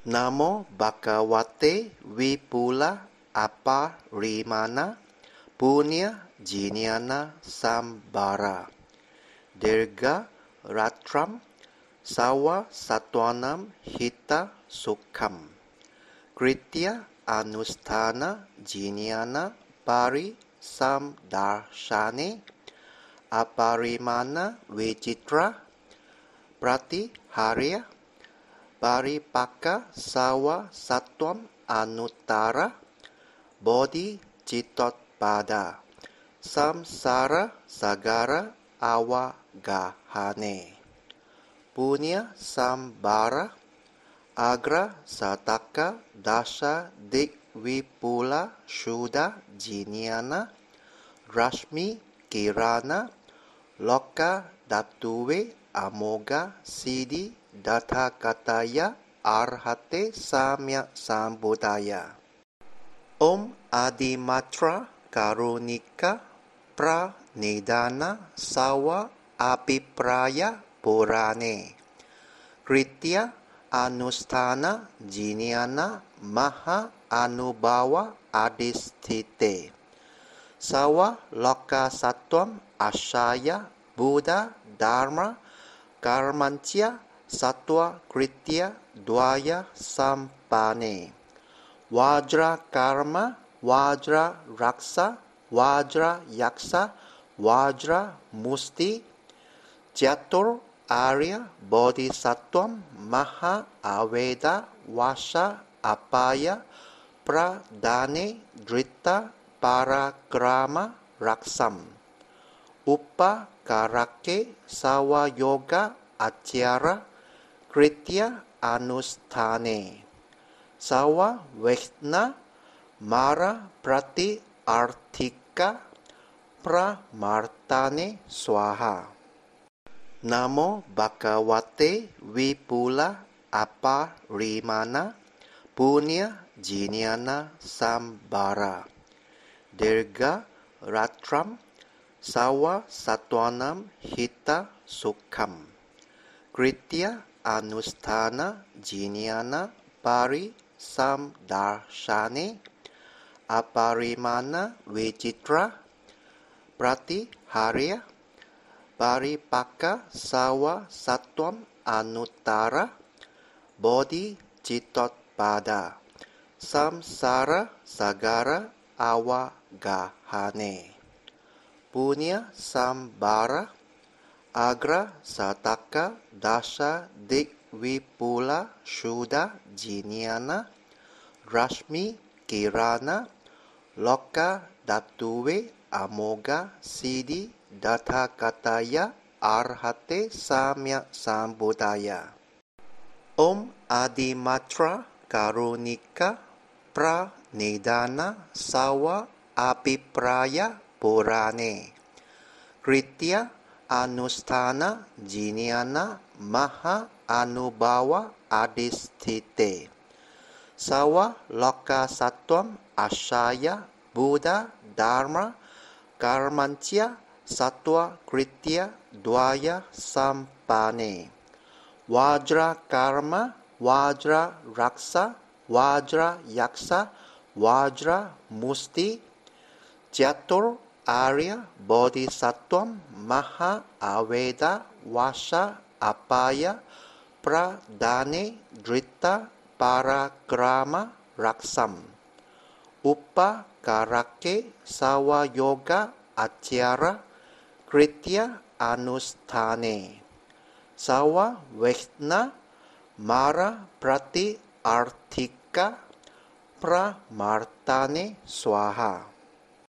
Namo Bhagavate Vipula Aparimana Punya Jnana Sambara Dirga Ratram Sawa Satwanam Hita Sukham Kritya Anusthana Jnana Pari Samdarshane Aparimana Vijitra Pratiharya Paripaka Sawa Satwam Anuttara Bodhi Chitotpada Samsara Sagara Awagahane Punya Sambara Agra Sataka Dasha Dik Vipula Shuddha Jnana Rashmi Kirana Loka Daptuve Amoga Siddhi Dathakataya Arhate Samya Sambuddhaya Om Adimatra Karunika Pranidhana Sawa Apipraya Purane Kritya Anusthana Jnana Maha Anubhava Adhisthite Sawa Loka Sattvam Ashaya Buddha Dharma Karmanchya Sattva Kritya Dvaya Sampane Vajra Karma Vajra Raksa Vajra Yaksa Vajra Musti Jatur Arya Bodhisattvam Maha Aveda Vasha Apaya Pradane Drita Parakrama Raksam Upa Karake Sawa Yoga Atyara Kritya Anusthane Sawa Vekna Mara Prati Arthika Pramartane Swaha Namo Bhagavate Vipula Aparimana Punya Jnana Sambara Dirga Ratram Sawa Satwanam Hita Sukham Kritya Anusthana Jnana Pari Samdarshane Aparimana Vijitra Pratiharya Paripaka Sawa Satwam Anuttara Bodhi Chitotpada Samsara Sagara Awagahane Punya Sambara Agra Sataka Dasha Dik Vipula Shuddha Jnana Rashmi Kirana Loka Daptuve Amoga Siddhi Dathakataya Arhate Samya Sambuddhaya Om Adimatra Karunika Pranidhana Sawa Apipraya Purane Kritya Anusthana Jnana Maha Anubhava Adhisthite Sawa Loka Sattvam Ashaya Buddha Dharma Karmanchya Sattva Kritya Dvaya Sampane Vajra Karma Vajra Raksa Vajra Yaksa Vajra Musti Jatur Arya Bodhisattvam Maha Aveda Vasha Apaya Pradane Drita Parakrama Raksam Upa Karake Sawa Yoga Atyara Kritya Anusthane Sawa Vekna Mara Prati Arthika Pramartane Swaha